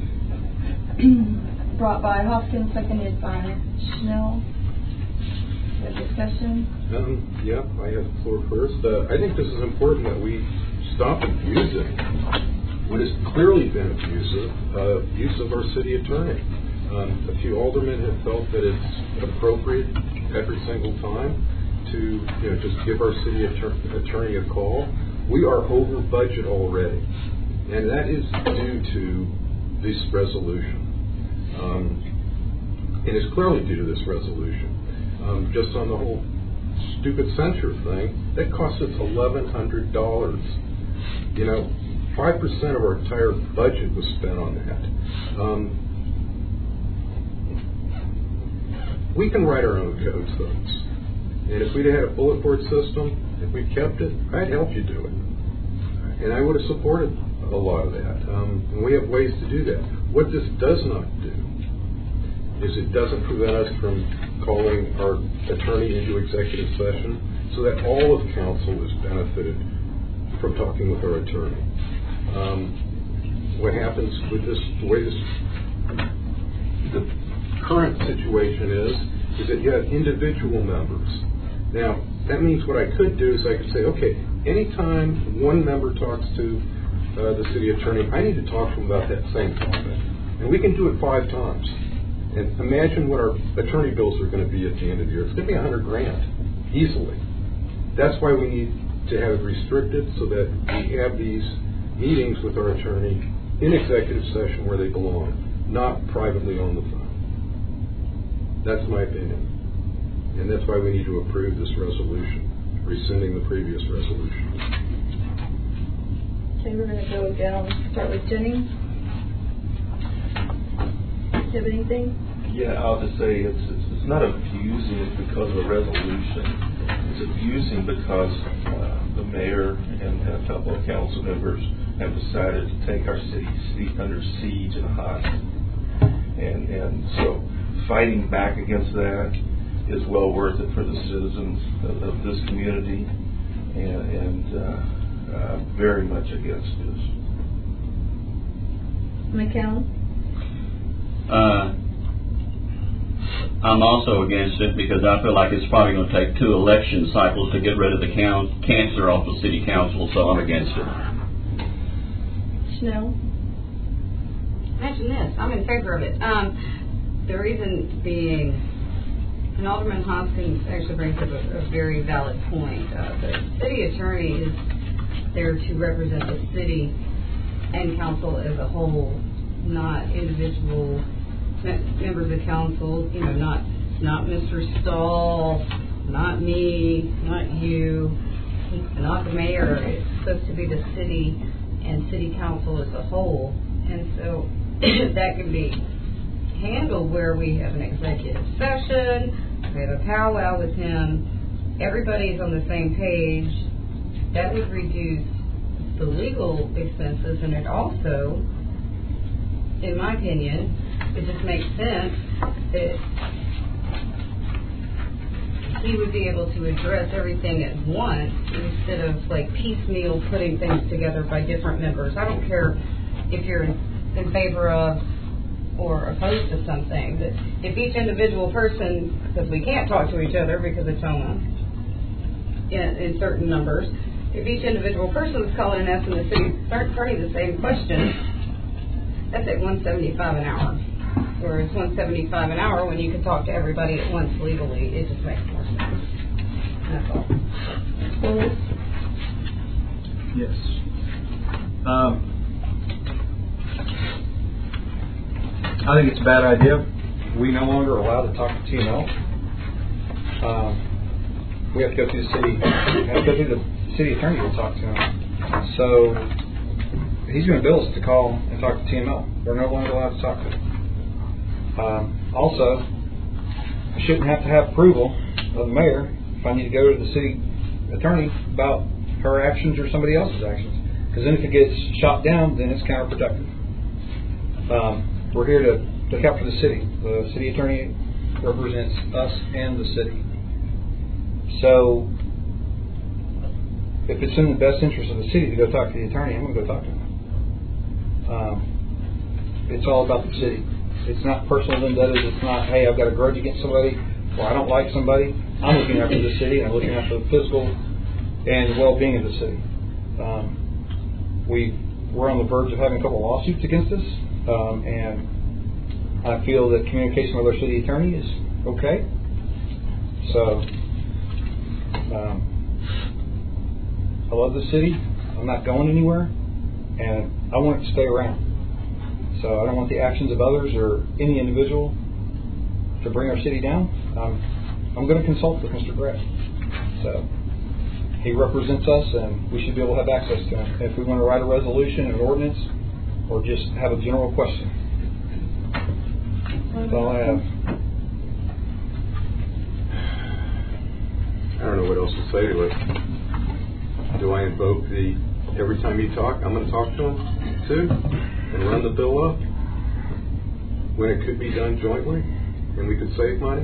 brought by Hoskins, seconded by Schnell. We have discussion. Um, yeah, I have the floor first. Uh, I think this is important that we stop abusing what has clearly been abusive, uh, use of our city attorney. Um, a few aldermen have felt that it's appropriate every single time to, you know, just give our city attor- attorney a call. We are over budget already, and that is due to this resolution. Um, and it's clearly due to this resolution. Um, just on the whole stupid censure thing, that cost us eleven hundred dollars. You know, five percent of our entire budget was spent on that. Um, we can write our own codes, folks. And if we'd had a bullet board system, if we kept it, I'd help you do it. And I would have supported a lot of that. Um, and we have ways to do that. What this does not do is it doesn't prevent us from calling our attorney into executive session so that all of council is benefited from talking with our attorney. Um, what happens with this, the way this, the current situation is, is that you have individual members. Now, that means what I could do is I could say, okay, anytime one member talks to uh, the city attorney, I need to talk to him about that same topic. And we can do it five times. And imagine what our attorney bills are going to be at the end of the year. It's going to be a hundred grand, easily. That's why we need to have it restricted so that we have these meetings with our attorney in executive session where they belong, not privately on the phone. That's my opinion. And that's why we need to approve this resolution, rescinding the previous resolution. Okay, we're going to go down, start with Jennings. Do you have anything? Yeah, I'll just say it's, it's, it's not abusing because of a resolution. It's abusing because uh, the mayor and, and a couple of council members have decided to take our city seat under siege and hostage. And, and so fighting back against that is well worth it for the citizens of, of this community, and, and uh, uh, very much against this. McCown? Uh, I'm also against it because I feel like it's probably going to take two election cycles to get rid of the count, cancer off the city council, so I'm against it. Schnell? Mention this, I'm in favor of it. Um, the reason being, and Alderman Hoskins actually brings up a, a very valid point. Uh, the city attorney is there to represent the city and council as a whole, not individual members of council, you know, not not Mister Stahl, not me, not you, not the mayor. It's supposed to be the city and city council as a whole. And so that can be handled where we have an executive session, we have a powwow with him, everybody's on the same page. That would reduce the legal expenses, and it also, in my opinion, it just makes sense that he would be able to address everything at once instead of like piecemeal putting things together by different members. I don't care if you're in, in favor of or opposed to something, but if each individual person, because we can't talk to each other because of Toma in, in certain numbers, if each individual person was calling and asking the city attorney the same question, that's at one seventy-five an hour. Or it's one seventy-five an hour when you can talk to everybody at once legally. It just makes more sense. That's all. Well, Yes. Um, I think it's a bad idea. We no longer are allowed to talk to T M L. Um, we have to go through the city. We have to go through the city attorney to talk to him. So he's going to bill us to call and talk to T M L. We're no longer allowed to talk to him. Um, also, I shouldn't have to have approval of the mayor if I need to go to the city attorney about her actions or somebody else's actions. Because then if it gets shot down, then it's counterproductive. Um, we're here to look out for the city. The city attorney represents us and the city. So if it's in the best interest of the city to go talk to the attorney, I'm going to go talk to him. Um, it's all about the city. It's not personal vendettas. It's not, hey, I've got a grudge against somebody or I don't like somebody. I'm looking after the city and I'm looking after the physical and well-being of the city. Um, we, we're on the verge of having a couple lawsuits against us, um, and I feel that communication with our city attorney is okay. So, um, I love the city. I'm not going anywhere, and I want it to stay around. So I don't want the actions of others or any individual to bring our city down. Um, I'm going to consult with Mister Brett. So he represents us, and we should be able to have access to him if we want to write a resolution, an ordinance, or just have a general question. That's all I have. I don't know what else to say to it. Do I invoke the every time you talk, I'm going to talk to him too and run the bill up when it could be done jointly and we could save money?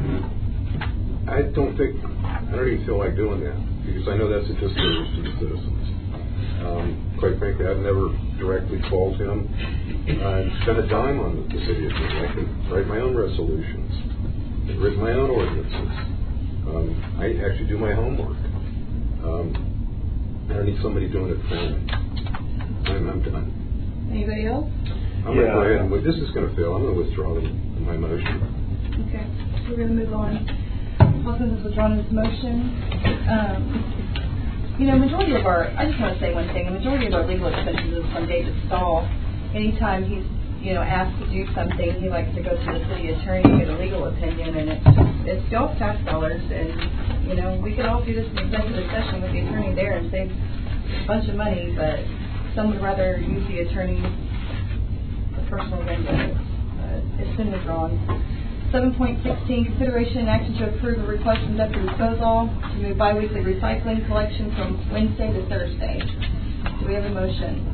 I don't think, I don't even feel like doing that because I know that's a disservice to the citizens. Um, quite frankly, I've never directly called him uh, and spent a dime on the city attorney. I can write my own resolutions. I've written my own ordinances. Um, I actually do my homework. Um, I don't need somebody doing it for me. I'm, I'm done. Anybody else? I'm going to go ahead and, this is going to fail. I'm going to withdraw the, my motion. Okay, we're going to move on. Hawkins has withdrawn his motion. Um, you know, majority of our, I just want to say one thing, a majority of our legal expenses is from David Stahl. Anytime he's, you know, asked to do something, he likes to go to the city attorney and get a legal opinion, and it's, it's y'all's tax dollars, and, you know, we could all do this in executive session with the attorney there and save a bunch of money, but some would rather use the attorney for personal vendettas. Uh, it's been withdrawn. seven point sixteen, consideration and action to approve a request from Deputy Disposal to move biweekly recycling collection from Wednesday to Thursday. Do we have a motion?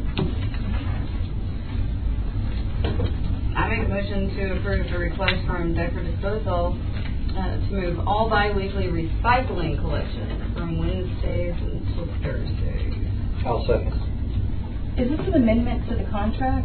I make a motion to approve the request from Decker Disposal uh, to move all biweekly recycling collection from Wednesdays until Thursdays. I'll second. Is this an amendment to the contract?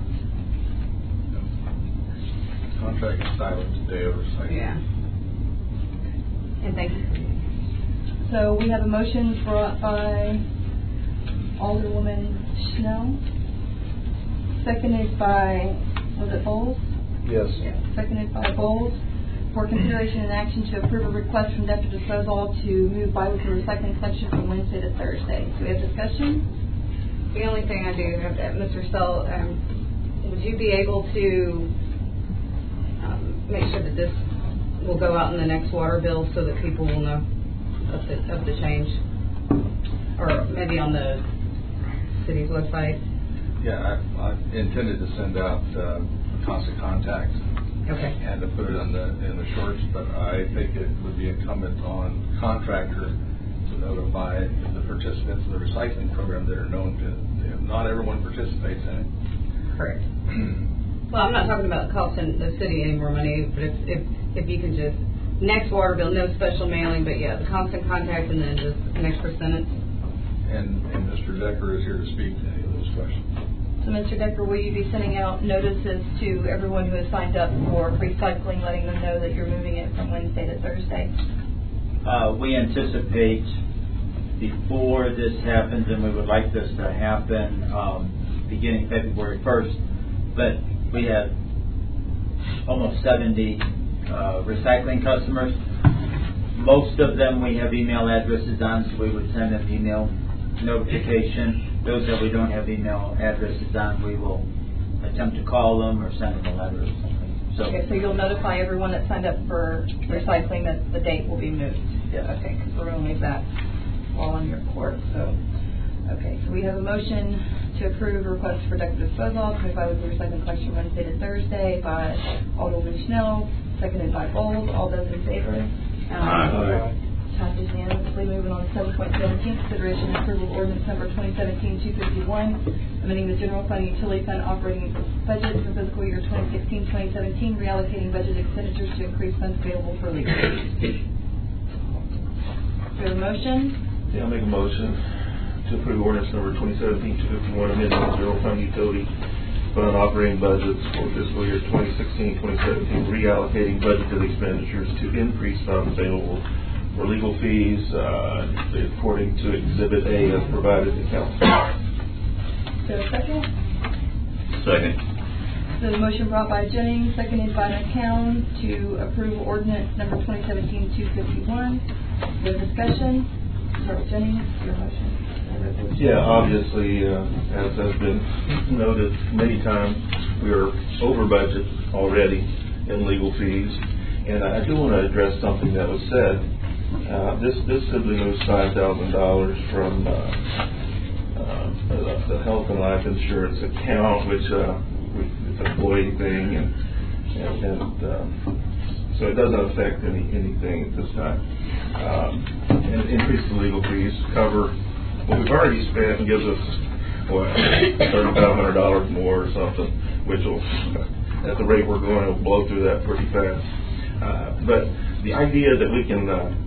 Contract is silent today over recycling. Yeah. And thank you. So we have a motion brought by Alderwoman Schnell, seconded by, was it Bowles? Yes. Yeah, seconded by Bowles, for consideration and action to approve a request from Deputy Disposal to move biweekly recycling collection from Wednesday to Thursday. Do we have discussion? The only thing I do have that, Mister Sell, um, would you be able to um, make sure that this will go out in the next water bill so that people will know of the, of the change? Or maybe on the city's website? Yeah, I, I intended to send out uh, constant contact Okay. and to put it in the in the shorts, but I think it would be incumbent on contractor to notify the participants in the recycling program that are known to. Not everyone participates in it. Correct. Well, I'm not talking about costing the city any more money, but if, if if you can just next water bill, no special mailing, but yeah, the constant contact and then just an extra sentence. And and Mister Decker is here to speak to any of those questions. So, Mister Decker, will you be sending out notices to everyone who has signed up for recycling, letting them know that you're moving it from Wednesday to Thursday? Uh, we anticipate before this happens, and we would like this to happen um, beginning February first, but we have almost seventy uh, recycling customers. Most of them we have email addresses on, so we would send them email notification. those that we don't have email addresses on, we will attempt to call them or send them a letter or something. So, Okay, so you'll notify everyone that signed up for recycling that the date will be moved? Yes. Okay, because we're going to leave that all on your court, so. Okay, so we have a motion to approve a request for productive disposal, moved by weekly recycling collection Wednesday to Thursday by Alderman Schnell, seconded by Bowles. All those in favor? Aye. Passes unanimously. Moving on to seven point seventeen, consideration and approval of ordinance number twenty seventeen two fifty-one, amending the general fund and utility fund operating budget for fiscal year twenty sixteen twenty seventeen, reallocating budget expenditures to increase funds available for legal fees. Do we have a motion? Yeah, I'll make a motion to approve ordinance number twenty seventeen two fifty-one, amending the general fund utility fund operating budgets for fiscal year twenty sixteen twenty seventeen, reallocating budgeted expenditures to increase funds available for legal fees, uh, according to Exhibit A as provided to council. Do we have a second? Second. So the motion brought by Jennings, seconded by McCown to approve ordinance number twenty seventeen two fifty-one. With discussion, start with Jennings, your motion. Yeah, obviously, uh, as has been noted many times, we are over budget already in legal fees. And I do want to address something that was said. Uh, this this simply moves five thousand dollars from uh, uh, the, the health and life insurance account, which uh, we, it's an employee thing, and and, and um, so it doesn't affect any anything at this time. Um, and increase the legal fees cover what we've already spent and gives us what thirty-five hundred dollars more or something, which will, at the rate we're going, will blow through that pretty fast. Uh, but the idea that we can uh,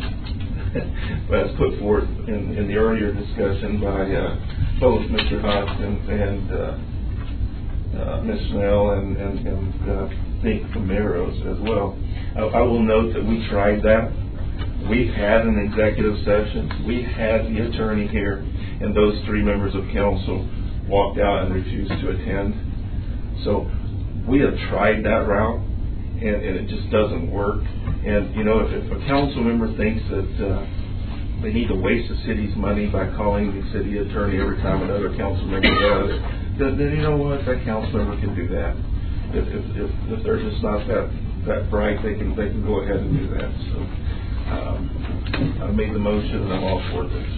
as put forth in, in the earlier discussion by uh, both Mister Hoskins and uh, uh, Miz Snell and, and, and uh, Nick Camaros as well. I, I will note that we tried that. We've had an executive session. We had the attorney here, and those three members of council walked out and refused to attend. So we have tried that route, and, and it just doesn't work. And, you know, if, if a council member thinks that uh, they need to waste the city's money by calling the city attorney every time another council member does, then, then you know what, that council member can do that. If, if, if, if they're just not that, that bright, they can, they can go ahead and do that. So um, I made the motion, and I'm all for this.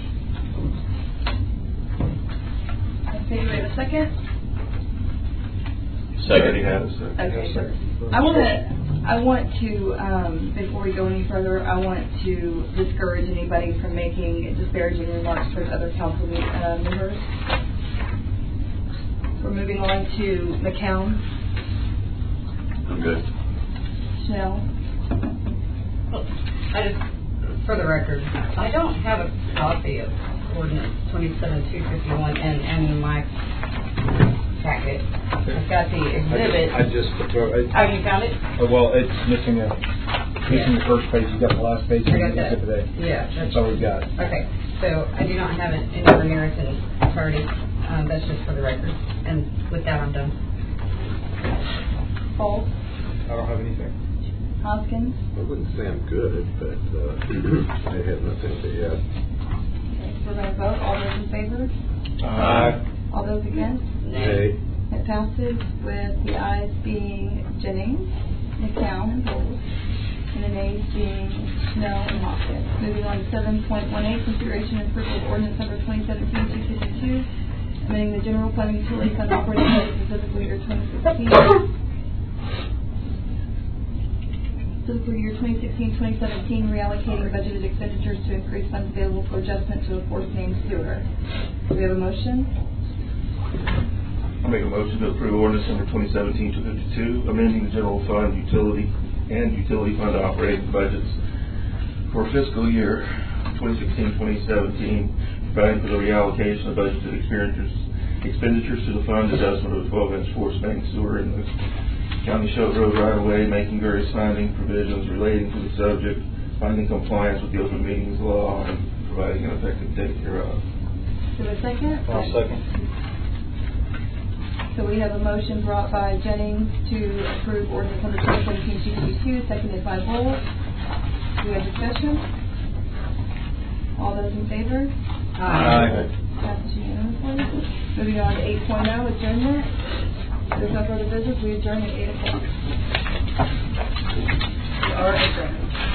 Okay, do we have a second? Second. Had a second. Okay, sure. I want to, I want to, um, before we go any further, I want to discourage anybody from making disparaging remarks towards other council uh, members. We're moving on to McCown. I'm good. Schnell. I just, for the record, I don't have a copy of ordinance twenty-seven two fifty-one and, and in my packet. I've got the exhibit. I just, I just Oh, you found it? Oh, well, it's missing a, missing the first page. You got the last page. I got and that. exhibit A. Yeah. That's all we've got. Okay, so I do not have it anywhere near its entirety. Um, that's just for the record. And with that, I'm done. Paul. I don't have anything. Hoskins. I wouldn't say I'm good, but uh, I have nothing to add. Okay, we're going to vote. All those in favor? Aye. All those against? Nay. It passes with the ayes being Jennings, McCown, and Bowles, and the nays being Snell and Hopkins. Moving on to seven point one eight, consideration and approval of ordinance number twenty seventeen two fifty-two, amending the general fund and utility fund operating budget for fiscal year twenty sixteen. Fiscal year twenty sixteen twenty seventeen, reallocating budgeted expenditures to increase funds available for adjustment to a fourth name sewer. Do we have a motion? I'll make a motion to approve ordinance number twenty seventeen two fifty-two, amending the general fund, utility, and utility fund operating budgets for fiscal year twenty sixteen twenty seventeen, providing for the reallocation of budgeted expenditures, expenditures to the fund, adjustment of the twelve inch force main sewer in the County Shelter Road right of way, making various finding provisions relating to the subject, finding compliance with the open meetings law, and providing an effective date hereof. Do we have a second? I'll second. So we have a motion brought by Jennings to approve ordinance number twenty seventeen two fifty-two, seconded by Bowles. Do we have discussion? All those in favor? Aye. Passes unanimously. Moving on to eight point oh, adjournment. There's no further business. We adjourn at eight o'clock. We are adjourned.